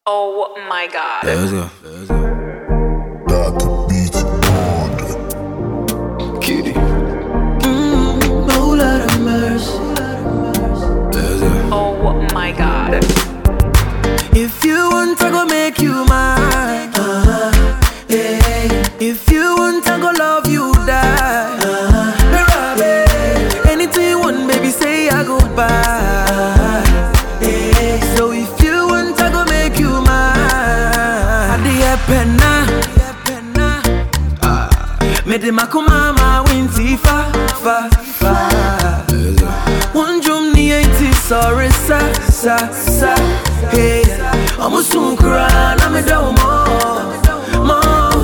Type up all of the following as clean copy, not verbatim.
Oh my god. Let's go. Dr. Beats Bond. Kitty. Oh, Lord of mercy. Let's go. Oh my god. If you want, I go make you mine. Yeah. If you want, I go love you, die. Anything you want, baby, say I go buy. Yeah. So if you want, I go make you mine. Adia penna. Mede makumama winti fa. Let's go. One drum ni eti sorry sa. Hey, I'm a soon cry, I'm a down more.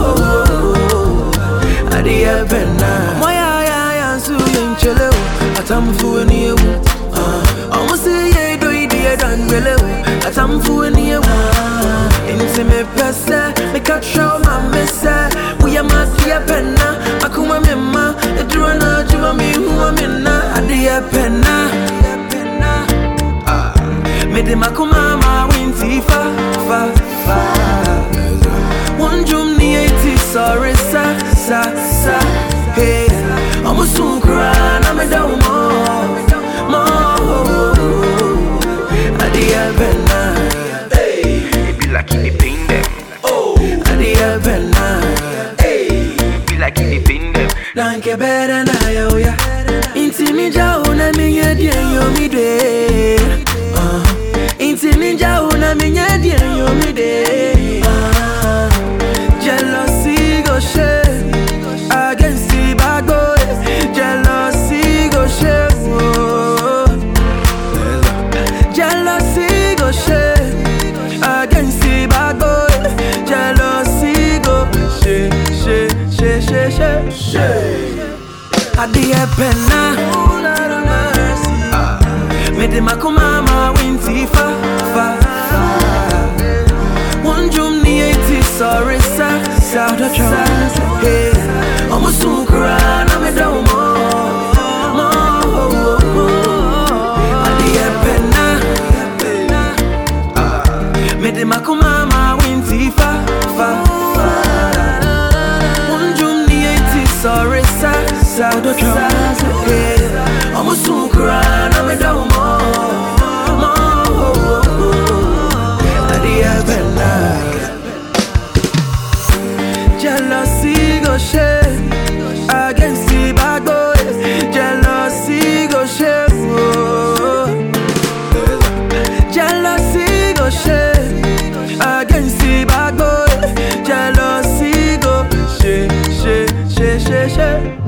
Adia penna. Moya so yin chelo. Atam fu ni you. I'm a say ye do idea dan belo. Atam fu ni you. Into me pesa, me cut show my messa. We are my dear penna. Akuma mema, the drona, jiva me who am in na. Adia penna. Mede makumama winti fa. Let's go. One drum ni eti sorry sa. Hey, I'm a soon cry, I'm a down more. Adia penna. It be like in the pain them. Adia penna. It be like in the pain them. Nanke better na yo ya. Inti ninja una minya dien yo mi de. Inti ninja una minya dien yo mi de. Jealousy go share against the bad boys. Jealousy go share. Jealousy go share against the bad boys. Jealousy go share. Adia penna. Mede makumama winti fa. One drum ni eti sorry sa. Hey, I'm a soon cry, I'm a down more. Adia penna. Mede makumama winti fa. One drum ni eti sorry sa. Hey, I'm a soon cry, I'm a down more. Adia penna. Jealousy go share against the bad boys. Jealousy go share. Jealousy go share against the bad boys. Jealousy go share.